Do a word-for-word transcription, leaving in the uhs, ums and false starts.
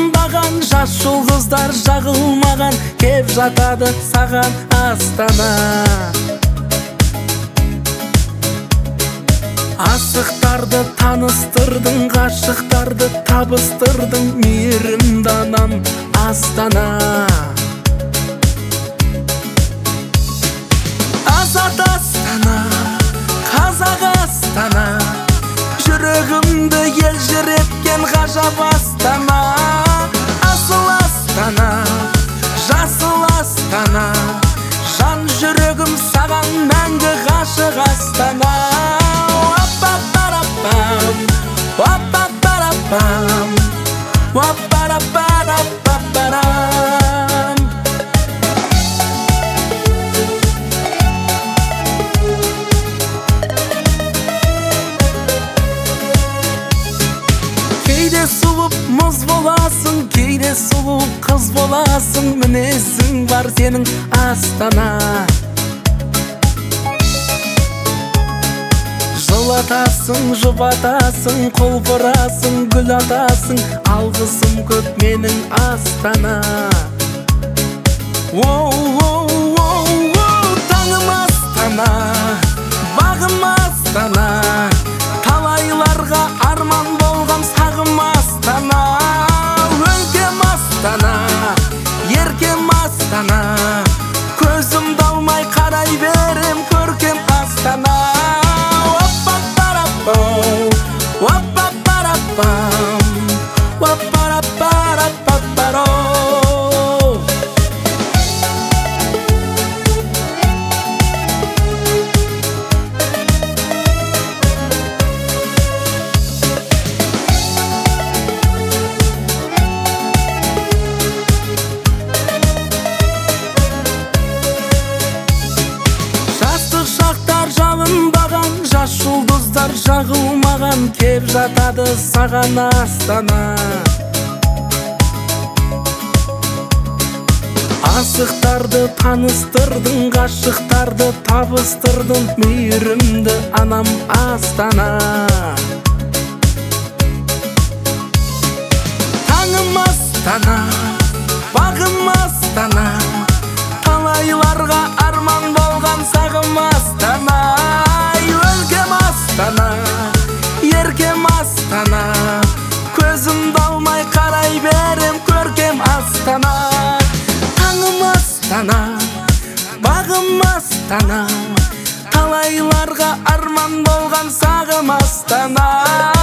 жалынбаған жас жұлдыздар жағылмаған, кеп жатады саған Астана. Асықтарды таныстырдың, ғашықтарды табыстырдың, мейірімді анам Астана. Азат Астана, қазақ Астана, жүрегімді елжіреткен ғажап Астана. Асыл Астана, жасыл Астана, жан жүрегім саған мәңгі ғашық Астана. Уап-па-па-ра-пам, уап-па-па-ра-пам, уап-па-ра-па-ра-па-па-рам. Кейде суып мұз боласың, кейде сұлу қыз боласың, мінезің бар сенің Астана. Жылатасың, жұбатасың, құлпырасың, гүл атасың, алғысым көп менің Астана. Оу-оу-оу-оу, таңым Астана, бағым Астана, талайларға арман болған сағым Астана. Өлкем Астана, еркем Астана, көзімді алмай қарай берем көркем Астана. Уап-па-па-ра-пам, уап-па-ра-па-ра-па-па-ро. Жастық шақтар жалынбаған, жас жұлдыздар жағылмаған, кеп жатады саған Астана. Асықтарды таныстырдың, ғашықтарды табыстырдың, мейірімді анам Астана. Таңым Астана, бағым Астана, талайларға арман болған сағым Астана. Өлкем Астана, еркем Астана, көзімді алмай қарай берем көркем Астана. Таңым Астана, бағым Астана, талайларға арман болған сағым Астана.